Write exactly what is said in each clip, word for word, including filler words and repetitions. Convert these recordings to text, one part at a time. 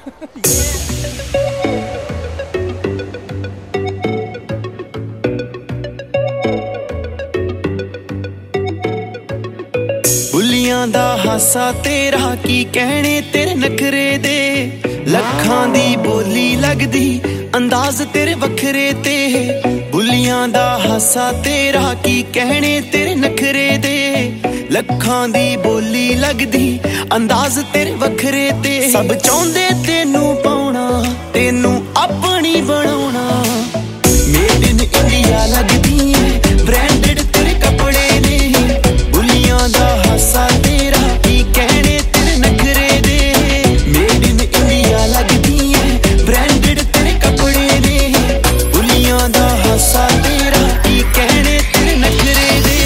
ਬੁੱਲੀਆਂ ਦਾ ਹਾਸਾ ਤੇਰਾ ਕੀ ਕਹਿਣੇ ਤੇਰੇ ਨਖਰੇ ਦੇ ਲੱਖਾਂ ਦੀ ਬੋਲੀ ਲੱਗਦੀ ਅੰਦਾਜ਼ ਤੇਰੇ ਵੱਖਰੇ ਤੇ ਬੁੱਲੀਆਂ ਦਾ ਹਾਸਾ ਤੇਰਾ ਕੀ ਕਹਿਣੇ ਤੇਰੇ ਨਖਰੇ ਦੇ ਲੱਖਾਂ ਦੀ ਬੋਲੀ ਲੱਗਦੀ ਅੰਦਾਜ਼ ਤੇਰੇ ਵੱਖਰੇ ਤੇ ਸਭ ਚਾਹੁੰਦੇ ਤੈਨੂੰ ਪਾਉਣਾ ਤੈਨੂੰ ਆਪਣੀ ਬਣਾਉਣਾ ਮੇਡ ਇਨ ਇੰਡੀਆ ਲੱਗਦੀ ਏ ਬ੍ਰਾਂਡਡ ਤੇਰੇ ਕੱਪੜੇ ਨੇ ਬੁੱਲੀਆਂ ਦਾ ਹਾਸਾ ਤੇਰਾ ਕੀ ਕਹਿਣੇ ਤੇਰੇ ਨਖਰੇ ਦੇ ਮੇਡ ਇਨ ਇੰਡੀਆ ਲੱਗਦੀ ਏ ਬ੍ਰਾਂਡਡ ਤੇਰੇ ਕੱਪੜੇ ਨੇ ਬੁੱਲੀਆਂ ਦਾ ਹਾਸਾ ਤੇਰਾ ਕੀ ਕਹਿਣੇ ਤੇਰੇ ਨਖਰੇ ਦੇ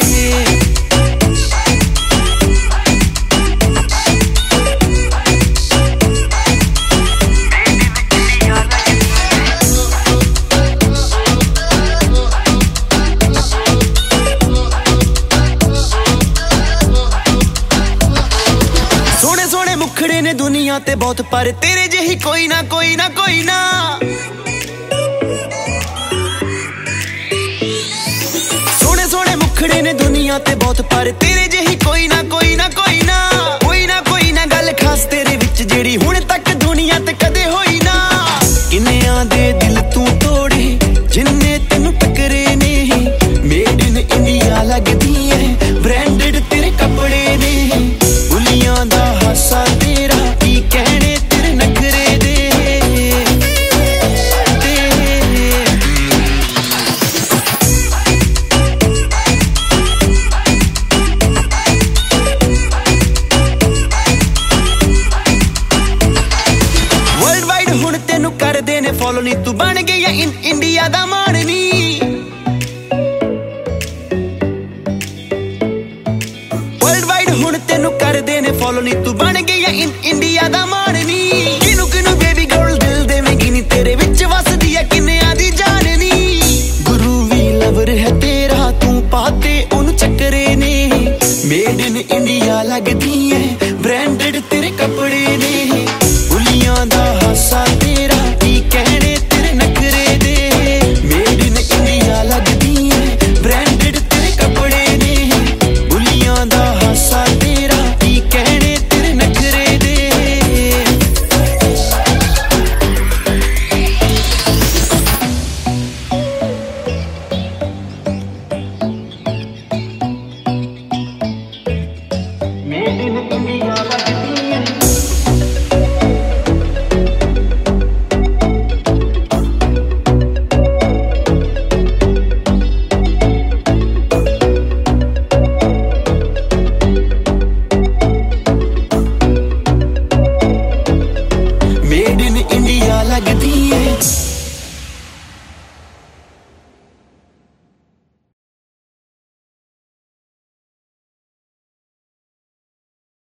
ਮੁਖੜੇ ਨੇ ਦੁਨੀਆ ਤੇ ਬਹੁਤ ਪਰ ਤੇਰੇ ਜਿਹੀ ਕੋਈ ਨਾ ਕੋਈ ਨਾ ਕੋਈ ਨਾ ਸੋਹਣੇ ਸੋਹਣੇ ਮੁਖੜੇ ਨੇ ਦੁਨੀਆ ਤੇ ਬਹੁਤ ਪਰ ਤੇਰੇ ਜਿਹੀ ਕੋਈ ਨਾ ਕੋਈ ਨਾ ਕੋਈ ਨਾ ਕੋਈ ਨਾ ਕੋਈ ਨਾ ਗੱਲ ਖਾਸ ਤੇਰੇ ਵਿੱਚ ਜਿਹੜੀ ਹੁਣ ਤੱਕ ਦੁਨੀਆ ਤੇ ਕਦੇ ਹੋਈ ਨਾ ਕਿੰਨਿਆਂ ਦੇ ਦਿਲ ਤੂੰ ਤੋੜੇ ਜਿੰਨੇ ਤੈਨੂੰ ਟੱਕਰੇ ਨੇ ਮੇਡ ਇਨ ਇੰਡੀਆ ਲੱਗਦੀ ਏ ਬ੍ਰਾਂਡਡ ਤੇਰੇ ਕੱਪੜੇ ਨੇ ਬੁੱਲੀਆਂ ਦਾ ਹਾਸਾ ਤੇਰਾ ਕੀ ਕਹਿਣੇ ਤੇਰੇ ਨਖਰੇ ਦੇ ਵਰਲਡ ਵਾਈਡ ਹੁਣ ਤੈਨੂੰ ਕਰਦੇ ਨੇ ਫੋਲੋ ਨੀ ਤੂੰ ਬਣ ਗਈ ਆ ਇੰਡੀਆ ਦਾ ਮਾਣ ਨੀ ਵਰਲਡ ਵਾਈਡ ਹੁਣ ਤੈਨੂੰ ਕਰਦੇ ਨੇ ਫੋਲੋ ਨੀ ਤੂੰ ਬਣ ਗਈ ਆ ਇੰਡੀਆ ਦਾ ਮਾਣ